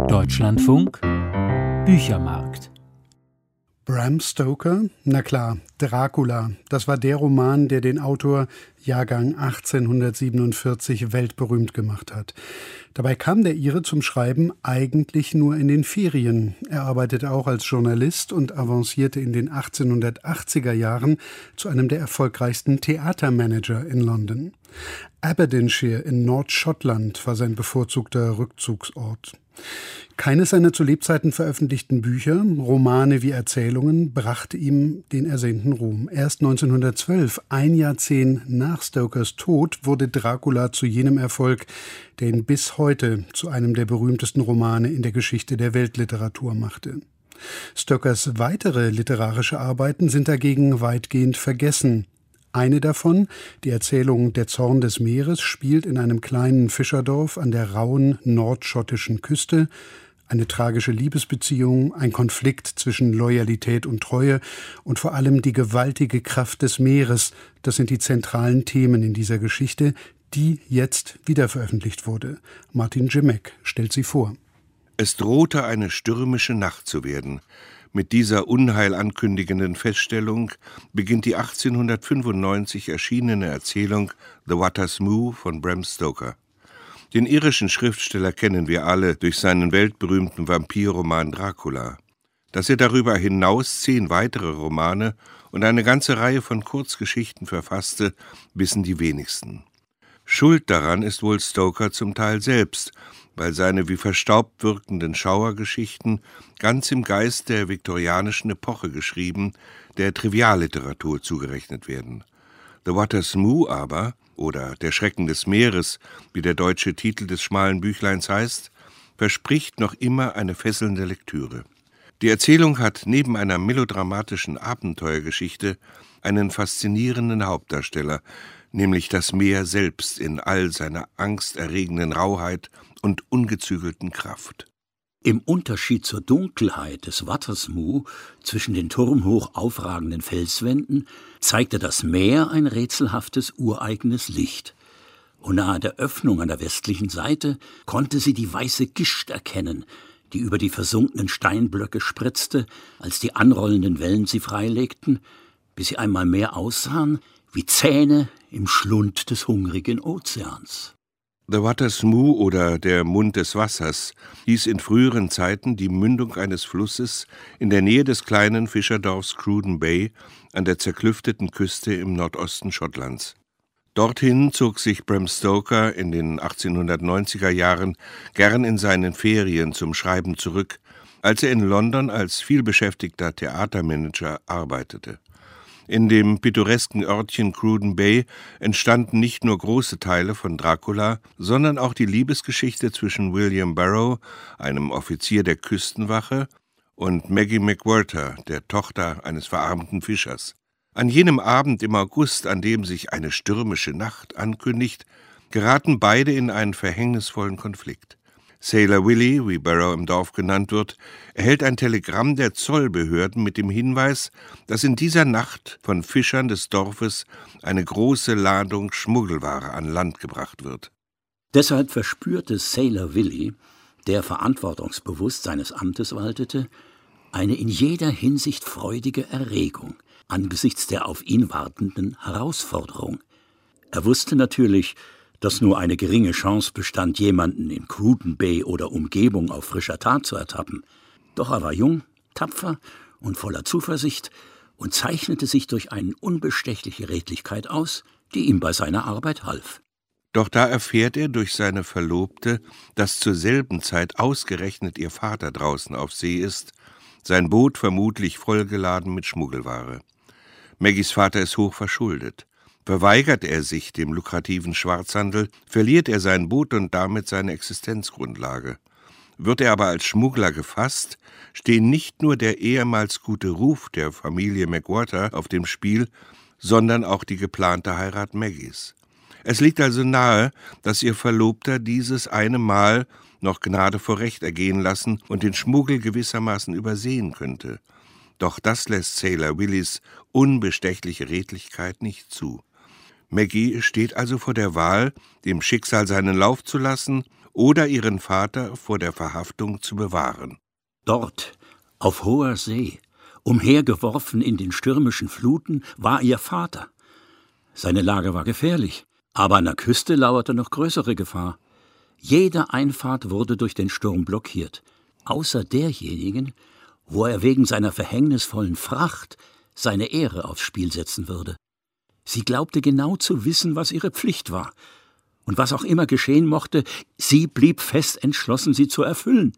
Deutschlandfunk Büchermarkt. Bram Stoker? Na klar, Dracula. Das war der Roman, der den Autor Jahrgang 1847 weltberühmt gemacht hat. Dabei kam der Ire zum Schreiben eigentlich nur in den Ferien. Er arbeitete auch als Journalist und avancierte in den 1880er Jahren zu einem der erfolgreichsten Theatermanager in London. Aberdeenshire in Nordschottland war sein bevorzugter Rückzugsort. Keines seiner zu Lebzeiten veröffentlichten Bücher, Romane wie Erzählungen, brachte ihm den ersehnten Ruhm. Erst 1912, ein Jahrzehnt nach Stokers Tod, wurde Dracula zu jenem Erfolg, der ihn bis heute zu einem der berühmtesten Romane in der Geschichte der Weltliteratur machte. Stokers weitere literarische Arbeiten sind dagegen weitgehend vergessen. Eine davon, die Erzählung Der Zorn des Meeres, spielt in einem kleinen Fischerdorf an der rauen nordschottischen Küste. Eine tragische Liebesbeziehung, ein Konflikt zwischen Loyalität und Treue und vor allem die gewaltige Kraft des Meeres, das sind die zentralen Themen in dieser Geschichte, die jetzt wiederveröffentlicht wurde. Martin Grzimek stellt sie vor. Es drohte eine stürmische Nacht zu werden. Mit dieser Unheil ankündigenden Feststellung beginnt die 1895 erschienene Erzählung The Watter's Moo von Bram Stoker. Den irischen Schriftsteller kennen wir alle durch seinen weltberühmten Vampirroman Dracula. Dass er darüber hinaus 10 weitere Romane und eine ganze Reihe von Kurzgeschichten verfasste, wissen die wenigsten. Schuld daran ist wohl Stoker zum Teil selbst, weil seine wie verstaubt wirkenden Schauergeschichten ganz im Geist der viktorianischen Epoche geschrieben, der Trivialliteratur zugerechnet werden. The Watter's Moo aber, oder Der Schrecken des Meeres, wie der deutsche Titel des schmalen Büchleins heißt, verspricht noch immer eine fesselnde Lektüre. Die Erzählung hat neben einer melodramatischen Abenteuergeschichte einen faszinierenden Hauptdarsteller, nämlich das Meer selbst in all seiner angsterregenden Rauheit und ungezügelten Kraft. Im Unterschied zur Dunkelheit des Watter's Moo zwischen den turmhoch aufragenden Felswänden zeigte das Meer ein rätselhaftes, ureigenes Licht. Und nahe der Öffnung an der westlichen Seite konnte sie die weiße Gischt erkennen, die über die versunkenen Steinblöcke spritzte, als die anrollenden Wellen sie freilegten, bis sie einmal mehr aussahen wie Zähne im Schlund des hungrigen Ozeans. The Watter's Moo oder der Mund des Wassers hieß in früheren Zeiten die Mündung eines Flusses in der Nähe des kleinen Fischerdorfs Cruden Bay an der zerklüfteten Küste im Nordosten Schottlands. Dorthin zog sich Bram Stoker in den 1890er Jahren gern in seinen Ferien zum Schreiben zurück, als er in London als vielbeschäftigter Theatermanager arbeitete. In dem pittoresken Örtchen Cruden Bay entstanden nicht nur große Teile von Dracula, sondern auch die Liebesgeschichte zwischen William Barrow, einem Offizier der Küstenwache, und Maggie McWhirter, der Tochter eines verarmten Fischers. An jenem Abend im August, an dem sich eine stürmische Nacht ankündigt, geraten beide in einen verhängnisvollen Konflikt. Sailor Willy, wie Barrow im Dorf genannt wird, erhält ein Telegramm der Zollbehörden mit dem Hinweis, dass in dieser Nacht von Fischern des Dorfes eine große Ladung Schmuggelware an Land gebracht wird. Deshalb verspürte Sailor Willy, der verantwortungsbewusst seines Amtes waltete, eine in jeder Hinsicht freudige Erregung angesichts der auf ihn wartenden Herausforderung. Er wusste natürlich, dass nur eine geringe Chance bestand, jemanden in Cruden Bay oder Umgebung auf frischer Tat zu ertappen. Doch er war jung, tapfer und voller Zuversicht und zeichnete sich durch eine unbestechliche Redlichkeit aus, die ihm bei seiner Arbeit half. Doch da erfährt er durch seine Verlobte, dass zur selben Zeit ausgerechnet ihr Vater draußen auf See ist, sein Boot vermutlich vollgeladen mit Schmuggelware. Maggies Vater ist hoch verschuldet. Verweigert er sich dem lukrativen Schwarzhandel, verliert er sein Boot und damit seine Existenzgrundlage. Wird er aber als Schmuggler gefasst, stehen nicht nur der ehemals gute Ruf der Familie McWhirter auf dem Spiel, sondern auch die geplante Heirat Maggies. Es liegt also nahe, dass ihr Verlobter dieses eine Mal noch Gnade vor Recht ergehen lassen und den Schmuggel gewissermaßen übersehen könnte. Doch das lässt Sailor Willys unbestechliche Redlichkeit nicht zu. Maggie steht also vor der Wahl, dem Schicksal seinen Lauf zu lassen oder ihren Vater vor der Verhaftung zu bewahren. Dort, auf hoher See, umhergeworfen in den stürmischen Fluten, war ihr Vater. Seine Lage war gefährlich, aber an der Küste lauerte noch größere Gefahr. Jede Einfahrt wurde durch den Sturm blockiert, außer derjenigen, wo er wegen seiner verhängnisvollen Fracht seine Ehre aufs Spiel setzen würde. Sie glaubte genau zu wissen, was ihre Pflicht war. Und was auch immer geschehen mochte, sie blieb fest entschlossen, sie zu erfüllen.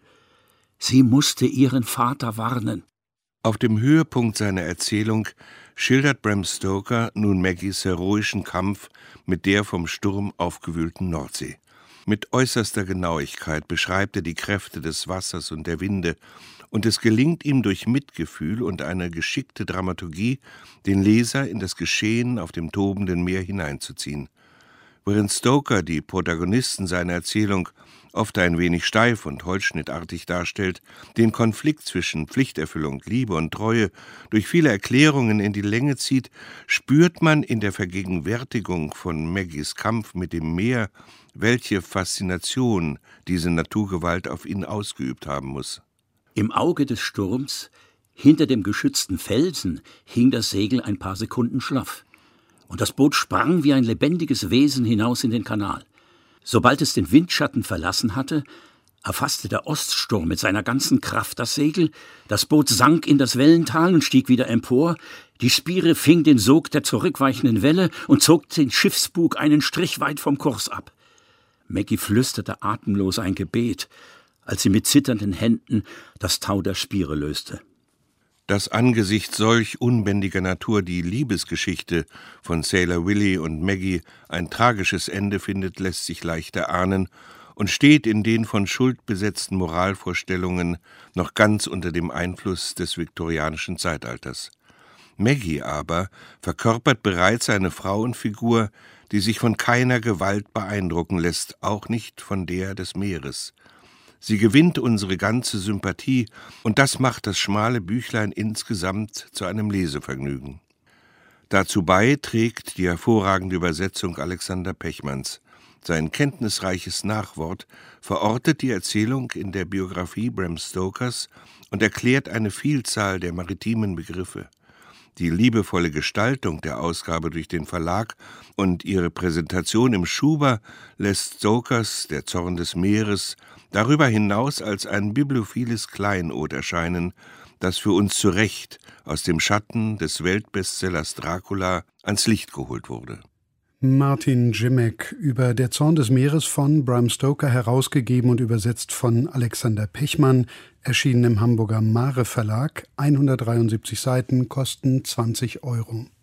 Sie musste ihren Vater warnen. Auf dem Höhepunkt seiner Erzählung schildert Bram Stoker nun Maggies heroischen Kampf mit der vom Sturm aufgewühlten Nordsee. Mit äußerster Genauigkeit beschreibt er die Kräfte des Wassers und der Winde, und es gelingt ihm durch Mitgefühl und eine geschickte Dramaturgie, den Leser in das Geschehen auf dem tobenden Meer hineinzuziehen. Während Stoker die Protagonisten seiner Erzählung oft ein wenig steif und holzschnittartig darstellt, den Konflikt zwischen Pflichterfüllung, Liebe und Treue durch viele Erklärungen in die Länge zieht, spürt man in der Vergegenwärtigung von Maggies Kampf mit dem Meer, welche Faszination diese Naturgewalt auf ihn ausgeübt haben muss. Im Auge des Sturms, hinter dem geschützten Felsen, hing das Segel ein paar Sekunden schlaff. Und das Boot sprang wie ein lebendiges Wesen hinaus in den Kanal. Sobald es den Windschatten verlassen hatte, erfasste der Oststurm mit seiner ganzen Kraft das Segel, das Boot sank in das Wellental und stieg wieder empor, die Spire fing den Sog der zurückweichenden Welle und zog den Schiffsbug einen Strich weit vom Kurs ab. Maggie flüsterte atemlos ein Gebet, als sie mit zitternden Händen das Tau der Spire löste. Dass angesichts solch unbändiger Natur die Liebesgeschichte von Sailor Willy und Maggie ein tragisches Ende findet, lässt sich leicht erahnen und steht in den von Schuld besetzten Moralvorstellungen noch ganz unter dem Einfluss des viktorianischen Zeitalters. Maggie aber verkörpert bereits eine Frauenfigur, die sich von keiner Gewalt beeindrucken lässt, auch nicht von der des Meeres. Sie gewinnt unsere ganze Sympathie, und das macht das schmale Büchlein insgesamt zu einem Lesevergnügen. Dazu bei trägt die hervorragende Übersetzung Alexander Pechmanns. Sein kenntnisreiches Nachwort verortet die Erzählung in der Biografie Bram Stokers und erklärt eine Vielzahl der maritimen Begriffe. Die liebevolle Gestaltung der Ausgabe durch den Verlag und ihre Präsentation im Schuber lässt Stokers Der Zorn des Meeres darüber hinaus als ein bibliophiles Kleinod erscheinen, das für uns zu Recht aus dem Schatten des Weltbestsellers Dracula ans Licht geholt wurde. Martin Grzimek über Der Zorn des Meeres von Bram Stoker, herausgegeben und übersetzt von Alexander Pechmann, erschienen im Hamburger Mare Verlag, 173 Seiten, kosten 20 €.